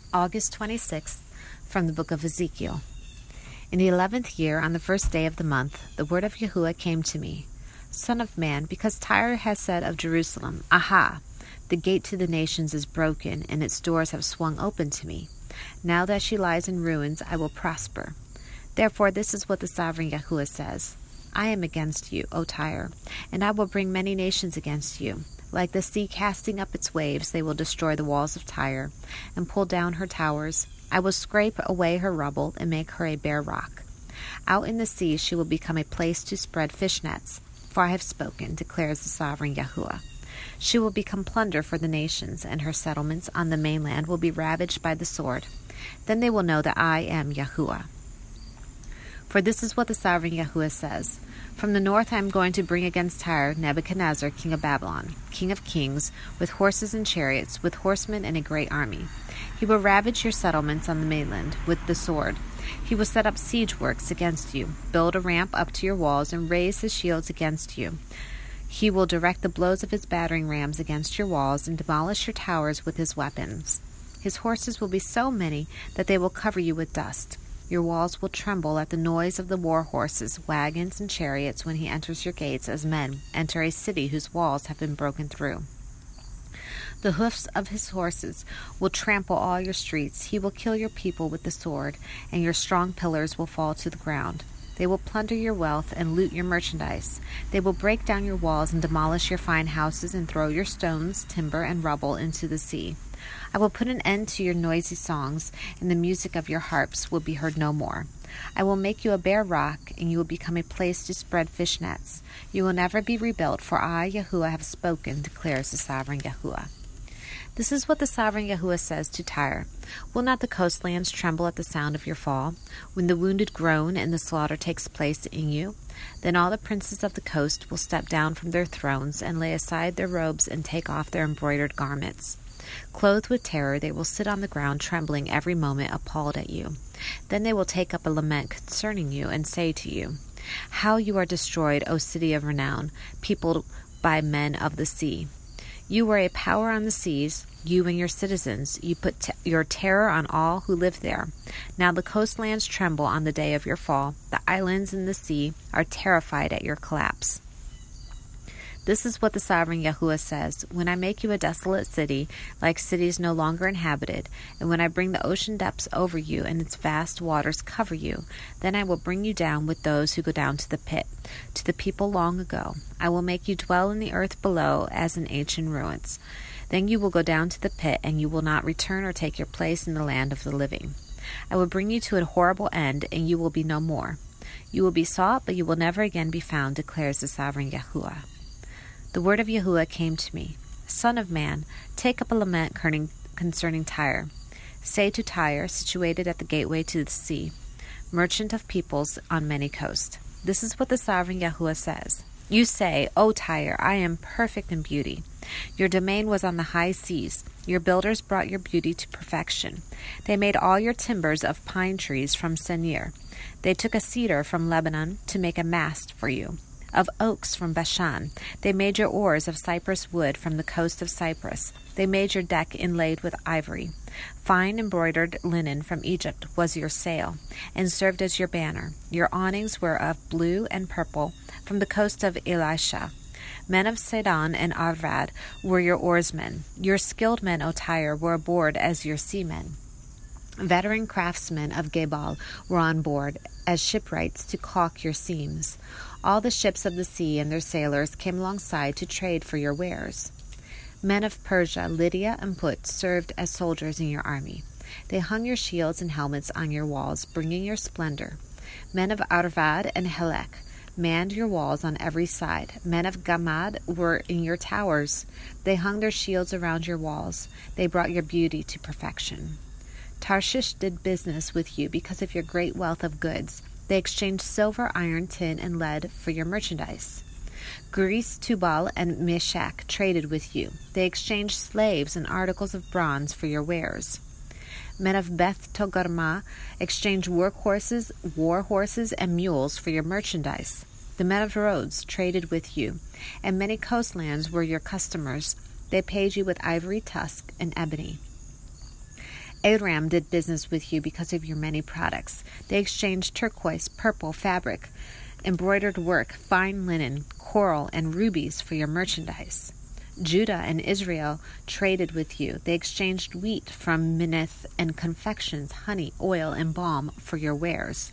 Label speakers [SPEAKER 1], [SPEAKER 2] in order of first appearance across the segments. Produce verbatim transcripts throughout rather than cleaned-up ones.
[SPEAKER 1] August twenty-sixth, from the book of Ezekiel. In the eleventh year, on the first day of the month, the word of Yahuwah came to me. Son of man, because Tyre has said of Jerusalem, Aha! The gate to the nations is broken, and its doors have swung open to me. Now that she lies in ruins, I will prosper. Therefore, this is what the sovereign Yahuwah says. I am against you, O Tyre, and I will bring many nations against you. Like the sea casting up its waves, they will destroy the walls of Tyre and pull down her towers. I will scrape away her rubble and make her a bare rock. Out in the sea she will become a place to spread fish nets, for I have spoken, declares the sovereign Yahuwah. She will become plunder for the nations, and her settlements on the mainland will be ravaged by the sword. Then they will know that I am Yahuwah. For this is what the sovereign Yahuwah says. From the north I am going to bring against Tyre Nebuchadnezzar, king of Babylon, king of kings, with horses and chariots, with horsemen and a great army. He will ravage your settlements on the mainland with the sword. He will set up siege works against you, build a ramp up to your walls, and raise his shields against you. He will direct the blows of his battering rams against your walls and demolish your towers with his weapons. His horses will be so many that they will cover you with dust. Your walls will tremble at the noise of the war horses, wagons, and chariots when he enters your gates as men enter a city whose walls have been broken through. The hoofs of his horses will trample all your streets. He will kill your people with the sword, and your strong pillars will fall to the ground. They will plunder your wealth and loot your merchandise. They will break down your walls and demolish your fine houses and throw your stones, timber, and rubble into the sea. I will put an end to your noisy songs, and the music of your harps will be heard no more. I will make you a bare rock, and you will become a place to spread fish nets. You will never be rebuilt, for I, Yahuwah, have spoken, declares the sovereign Yahuwah. This is what the sovereign Yahuwah says to Tyre. Will not the coastlands tremble at the sound of your fall, when the wounded groan and the slaughter takes place in you? Then all the princes of the coast will step down from their thrones and lay aside their robes and take off their embroidered garments. Clothed with terror, they will sit on the ground, trembling every moment, appalled at you. Then they will take up a lament concerning you and say to you, How you are destroyed, O city of renown, peopled by men of the sea. You were a power on the seas, you and your citizens. You put t- your terror on all who live there. Now the coastlands tremble on the day of your fall. The islands in the sea are terrified at your collapse. This is what the sovereign Yahuwah says. When I make you a desolate city, like cities no longer inhabited, and when I bring the ocean depths over you and its vast waters cover you, then I will bring you down with those who go down to the pit, to the people long ago. I will make you dwell in the earth below as in ancient ruins. Then you will go down to the pit, and you will not return or take your place in the land of the living. I will bring you to a horrible end, and you will be no more. You will be sought, but you will never again be found, declares the sovereign Yahuwah. The word of Yahuwah came to me. Son of man, take up a lament concerning Tyre. Say to Tyre, situated at the gateway to the sea, merchant of peoples on many coasts. This is what the sovereign Yahuwah says. You say, O Tyre, I am perfect in beauty. Your domain was on the high seas. Your builders brought your beauty to perfection. They made all your timbers of pine trees from Senir. They took a cedar from Lebanon to make a mast for you. Of oaks from Bashan. They made your oars of cypress wood from the coast of Cyprus. They made your deck inlaid with ivory. Fine embroidered linen from Egypt was your sail, and served as your banner. Your awnings were of blue and purple from the coast of Elisha. Men of Sidon and Arvad were your oarsmen. Your skilled men, O Tyre, were aboard as your seamen. Veteran craftsmen of Gebal were on board as shipwrights to caulk your seams. All the ships of the sea and their sailors came alongside to trade for your wares. Men of Persia, Lydia, and Put served as soldiers in your army. They hung your shields and helmets on your walls, bringing your splendor. Men of Arvad and Helek manned your walls on every side. Men of Gamad were in your towers. They hung their shields around your walls. They brought your beauty to perfection. Tarshish did business with you because of your great wealth of goods. They exchanged silver, iron, tin, and lead for your merchandise. Greece, Tubal, and Meshach traded with you. They exchanged slaves and articles of bronze for your wares. Men of Beth Togarmah exchanged work horses, war horses, and mules for your merchandise. The men of Rhodes traded with you, and many coastlands were your customers. They paid you with ivory tusk and ebony. Aram did business with you because of your many products. They exchanged turquoise, purple fabric, embroidered work, fine linen, coral, and rubies for your merchandise. Judah and Israel traded with you. They exchanged wheat from Minnith and confections, honey, oil, and balm for your wares.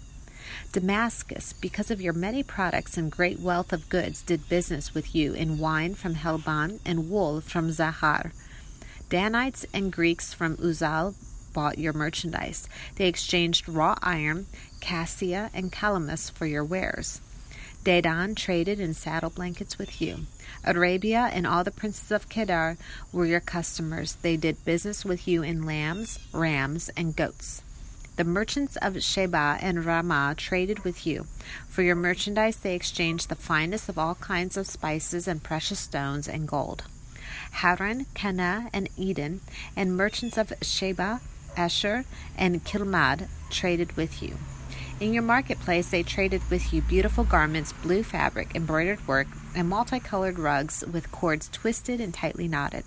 [SPEAKER 1] Damascus, because of your many products and great wealth of goods, did business with you in wine from Helban and wool from Zahar. Danites and Greeks from Uzal bought your merchandise. They exchanged raw iron, cassia, and calamus for your wares. Dedan traded in saddle blankets with you. Arabia and all the princes of Kedar were your customers. They did business with you in lambs, rams, and goats. The merchants of Sheba and Ramah traded with you. For your merchandise they exchanged the finest of all kinds of spices and precious stones and gold. Haran, Cana, and Eden, and merchants of Sheba, Asher, and Kilmad traded with you. In your marketplace they traded with you beautiful garments, blue fabric, embroidered work, and multicolored rugs with cords twisted and tightly knotted.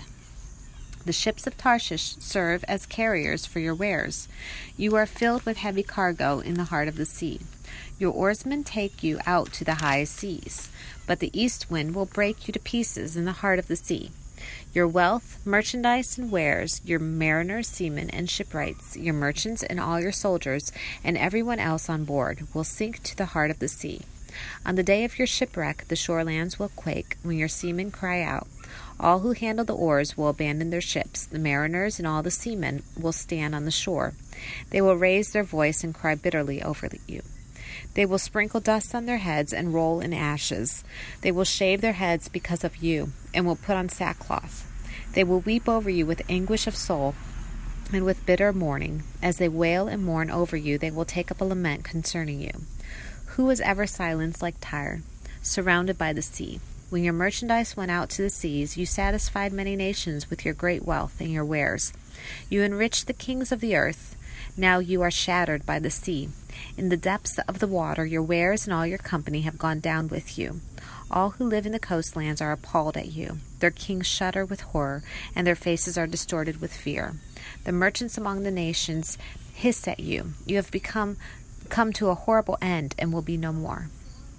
[SPEAKER 1] The ships of Tarshish serve as carriers for your wares. You are filled with heavy cargo in the heart of the sea. Your oarsmen take you out to the high seas, but the east wind will break you to pieces in the heart of the sea. Your wealth, merchandise, and wares, your mariners, seamen, and shipwrights, your merchants, and all your soldiers, and everyone else on board will sink to the heart of the sea. On the day of your shipwreck, the shorelands will quake when your seamen cry out. All who handle the oars will abandon their ships. The mariners and all the seamen will stand on the shore. They will raise their voice and cry bitterly over you. They will sprinkle dust on their heads and roll in ashes. They will shave their heads because of you, and will put on sackcloth. They will weep over you with anguish of soul and with bitter mourning. As they wail and mourn over you, they will take up a lament concerning you. Who was ever silenced like Tyre, surrounded by the sea? When your merchandise went out to the seas, you satisfied many nations with your great wealth and your wares. You enriched the kings of the earth. Now you are shattered by the sea. In the depths of the water, your wares and all your company have gone down with you. All who live in the coastlands are appalled at you. Their kings shudder with horror, and their faces are distorted with fear. The merchants among the nations hiss at you. You have become come to a horrible end and will be no more.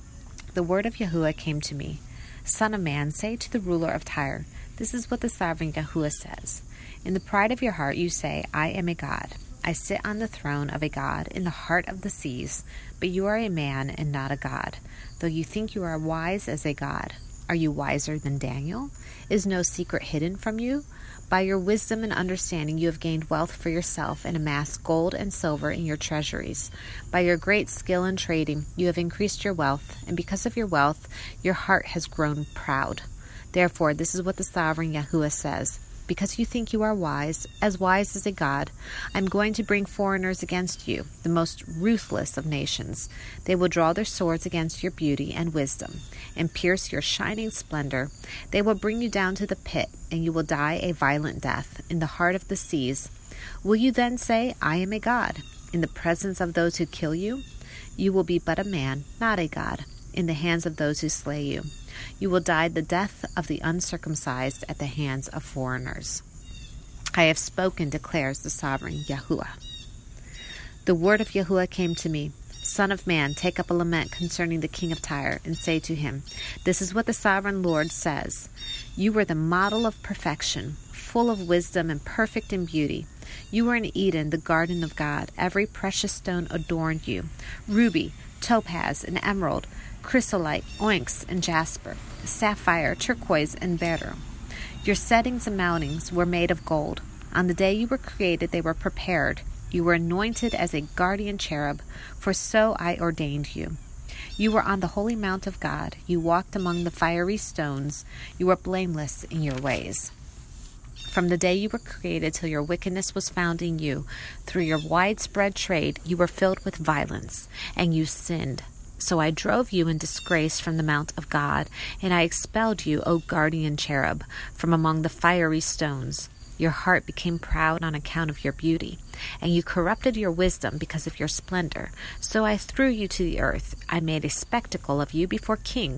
[SPEAKER 1] The word of Yahuwah came to me. Son of man, say to the ruler of Tyre, this is what the sovereign Yahuwah says. In the pride of your heart you say, I am a god. I sit on the throne of a god in the heart of the seas, but you are a man and not a god, though you think you are wise as a god. Are you wiser than Daniel? Is no secret hidden from you? By your wisdom and understanding you have gained wealth for yourself and amassed gold and silver in your treasuries. By your great skill in trading you have increased your wealth, and because of your wealth your heart has grown proud. Therefore this is what the sovereign Yahuwah says. Because you think you are wise, as wise as a god, I am going to bring foreigners against you, the most ruthless of nations. They will draw their swords against your beauty and wisdom, and pierce your shining splendor. They will bring you down to the pit, and you will die a violent death in the heart of the seas. Will you then say, I am a god, in the presence of those who kill you? You will be but a man, not a god, in the hands of those who slay you. You will die the death of the uncircumcised at the hands of foreigners. I have spoken, declares the sovereign Yahuwah. The word of Yahuwah came to me. Son of man, take up a lament concerning the king of Tyre, and say to him, this is what the sovereign Lord says. You were the model of perfection, full of wisdom and perfect in beauty. You were in Eden, the garden of God. Every precious stone adorned you. Ruby, topaz, and emerald, chrysolite, onyx, and jasper, sapphire, turquoise, and beryl. Your settings and mountings were made of gold. On the day you were created, they were prepared. You were anointed as a guardian cherub, for so I ordained you. You were on the holy mount of God. You walked among the fiery stones. You were blameless in your ways. From the day you were created till your wickedness was found in you, through your widespread trade, you were filled with violence, and you sinned. So I drove you in disgrace from the mount of God, and I expelled you, O guardian cherub, from among the fiery stones. Your heart became proud on account of your beauty, and you corrupted your wisdom because of your splendor. So I threw you to the earth. I made a spectacle of you before kings.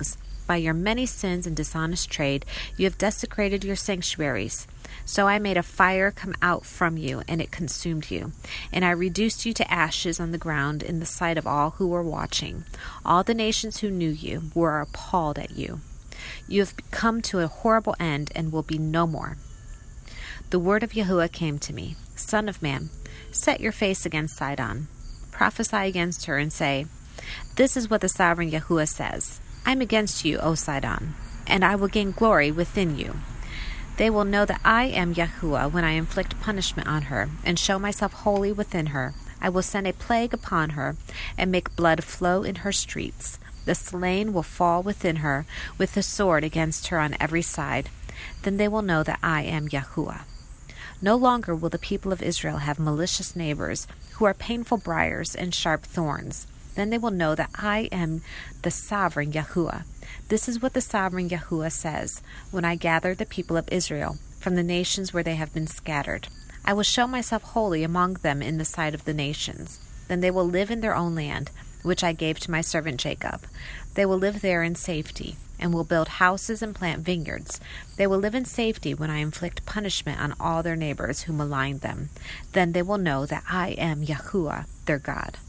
[SPEAKER 1] By your many sins and dishonest trade, you have desecrated your sanctuaries. So I made a fire come out from you, and it consumed you. And I reduced you to ashes on the ground in the sight of all who were watching. All the nations who knew you were appalled at you. You have come to a horrible end and will be no more. The word of Yahuwah came to me. Son of man, set your face against Sidon. Prophesy against her and say, This is what the sovereign Yahuwah says. I am against you, O Sidon, and I will gain glory within you. They will know that I am Yahuwah when I inflict punishment on her and show myself holy within her. I will send a plague upon her and make blood flow in her streets. The slain will fall within her with the sword against her on every side. Then they will know that I am Yahuwah. No longer will the people of Israel have malicious neighbors who are painful briars and sharp thorns. Then they will know that I am the sovereign Yahuwah. This is what the sovereign Yahuwah says, when I gather the people of Israel from the nations where they have been scattered. I will show myself holy among them in the sight of the nations. Then they will live in their own land, which I gave to my servant Jacob. They will live there in safety, and will build houses and plant vineyards. They will live in safety when I inflict punishment on all their neighbors who malign them. Then they will know that I am Yahuwah, their God.